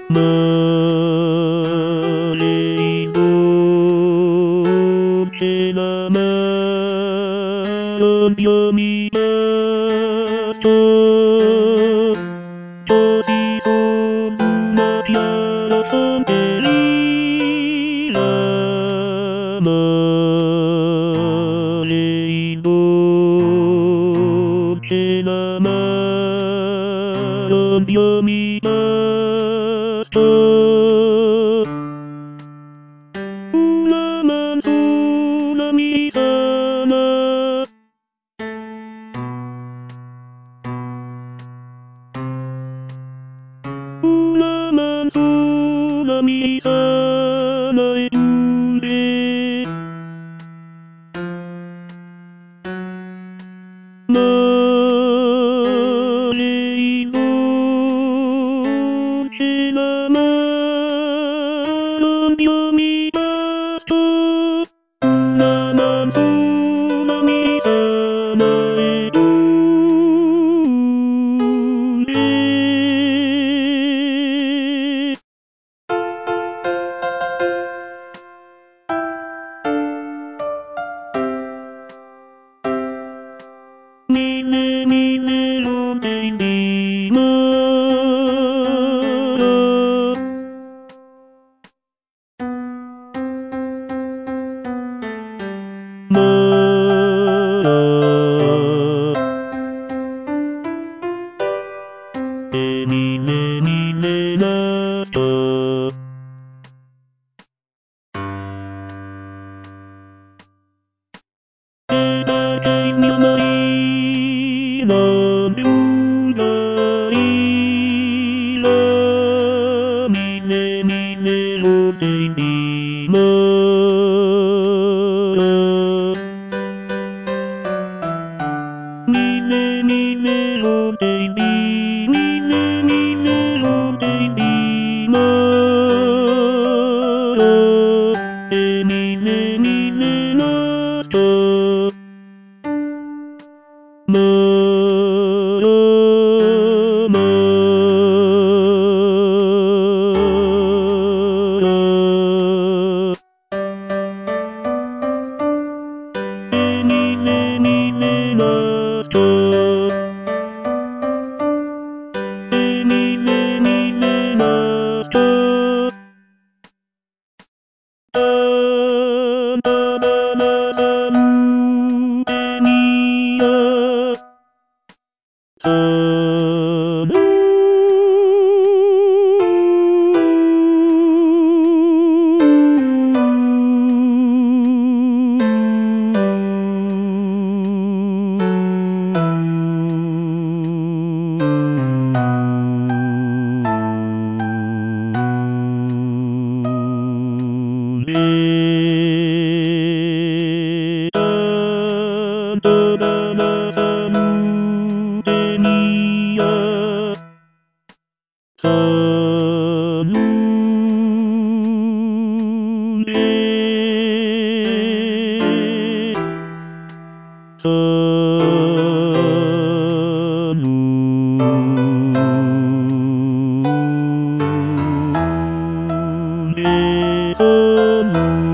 マレイボーチェラマを読みますと、調子そんなピアノソンデリラマレイボーチェラマを読みますと、Ulaman tsunami sana. Ulaman tsunami sana hindi. Malibog sila man ang lumipasto. Naman tsunami sana'y tuli. Mine mine lumay di mara. Mine mine nasta. Sebagai milmainan ulaila, mine mine lumay di mara. Mine mine lumay di, mine mine lumay di mara. Mine mine nasta. Sanu